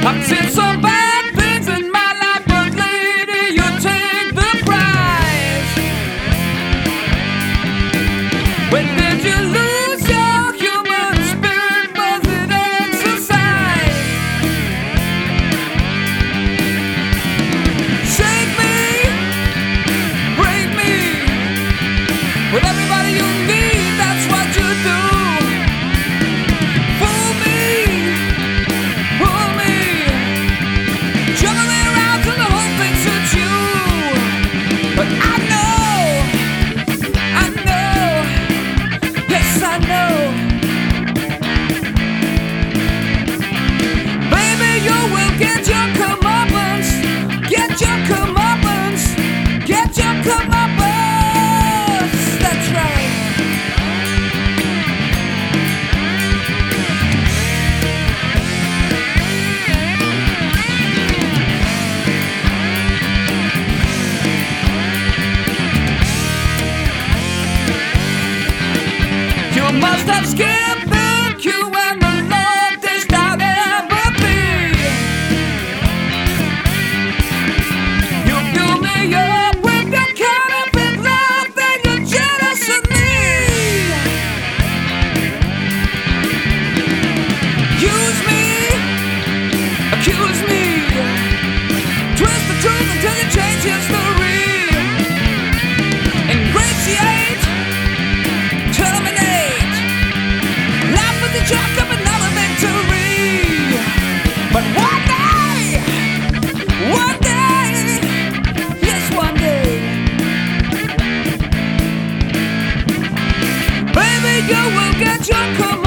I've seen some bad things in my life, but lady, you take the prize. When did you lose your human spirit? Was it exercise? Shake me, break me, with everybody you need, that's what you do. Fool me, pull me, juggle me around till the whole thing suits you. But I know, yes I know, baby, you will get your comeuppance, get your comeuppance, get your comeuppance. That's right. You must have skipped the queue and the longest I'll ever be. You fill me up with your counterfeit love, then you're jealous of me. Use me, accuse me, twist the truth until you change history. Ingratiate, terminate, laugh at the joke of another victory. But one day, yes one day, baby, you will get your